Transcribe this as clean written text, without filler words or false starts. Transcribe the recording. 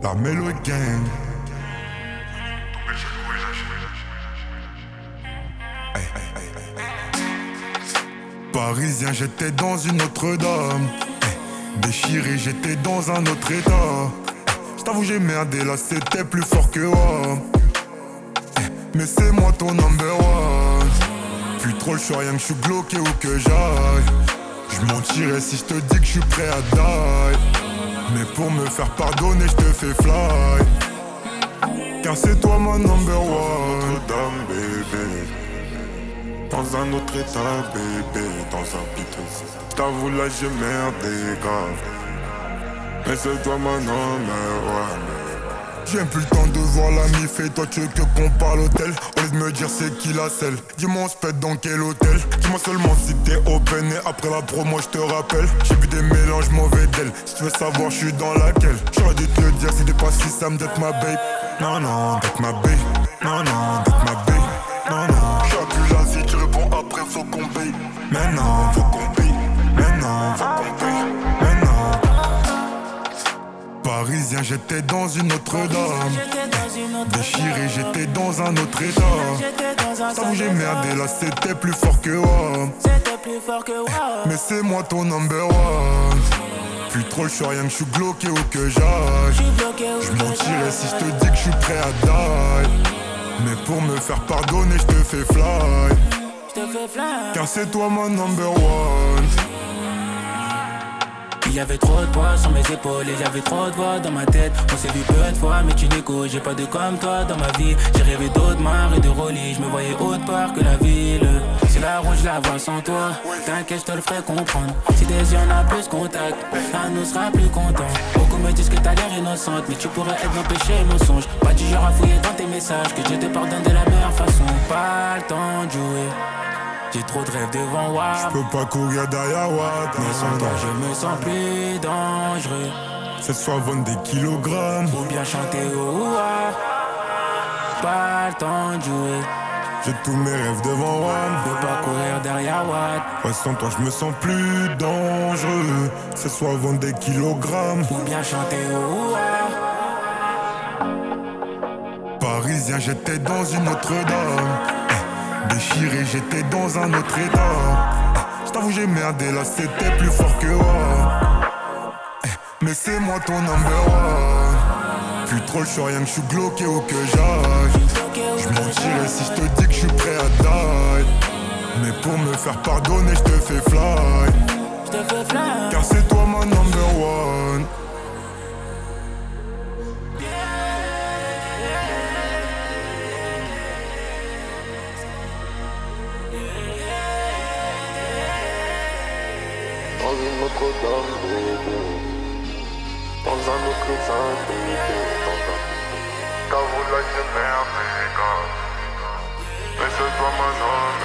La Mélo Gang. Hey, hey, hey, hey. Parisien, j'étais dans une autre dame. Déchiré, j'étais dans un autre état. J't'avoue, j'ai merdé, là c'était plus fort que moi. Mais c'est moi ton number one. Plus trop le choix, rien que je suis bloqué où que j'aille. J'mentirais si je te dis que je suis prêt à die. Mais pour me faire pardonner, je te fais fly. Car c'est toi ma number one. Notre-Dame, bébé. Dans un autre état, bébé. Dans un piton. J't'avoue là j'ai merdé grave. Mais c'est toi ma number one. J'ai plus le temps de voir la mif et toi tu veux que qu'on parle hôtel. Au lieu de me dire c'est qui la selle. Dis-moi on se pète dans quel hôtel. Dis-moi seulement si t'es open et après la promo je te rappelle. J'ai bu des mélanges mauvais d'elle. Si tu veux savoir je suis dans laquelle. J'aurais dû te le dire si t'es pas si Sam d'être ma babe. Non non d'être ma babe. Non non d'être ma babe. Non non. J'suis plus là si tu réponds après faut qu'on paye. Mais non faut qu'on paye. Mais non faut qu'on paye. Mais non. Parisien, j'étais dans une autre dame. Déchiré, j'étais dans un autre état. T'avoue, j'ai merdé, là c'était plus fort que moi. Mais c'est moi ton number one. Plus trop le choix, rien que je suis bloqué où que j'aille. J'mentirais si je te dis que je suis prêt à die. Mais pour me faire pardonner, je te fais fly. Car c'est toi mon number one. Il y avait trop de poids sur mes épaules et j'avais trop de voix dans ma tête. On s'est vu peu de fois mais tu n'écoutes. J'ai pas de comme toi dans ma vie. J'ai rêvé d'Audemars et de Rolly. Je me voyais autre part que la ville. Si la route je la vois sans toi, t'inquiète je te le ferai comprendre. Si tes yeux en a plus contact, là nous sera plus content. Beaucoup me disent que t'as l'air innocente, mais tu pourrais être mon péché et mon songe. Pas du genre à fouiller dans tes messages, que je te pardonne de la meilleure façon. Pas le temps de jouer, j'ai trop de rêves devant moi. J'peux pas courir derrière Watt. Mais sans toi je me sens plus dangereux. C'est soit vendre des kilogrammes ou bien chanter au ouah. Pas le temps de jouer, j'ai tous mes rêves devant moi. peux pas courir derrière Watt. Ouais, sans toi je me sens plus dangereux. C'est soit vendre des kilogrammes ou bien chanter au ouah. Parisien, j'étais dans une autre dame. Déchiré, j'étais dans un autre état. J't'avoue j'ai merdé, là c'était plus fort que moi. Mais c'est moi ton number one. Plus trop le choix, rien que je suis bloqué où que j'aille. J'mentirais si je te dis que je suis prêt à die. Mais pour me faire pardonner, je te fais fly. Car c'est toi ma number one. Dans une autre dame, bébé. Dans un autre état, bébé. T'avoue là j'ai merdé grave. Mais c'est toi ma number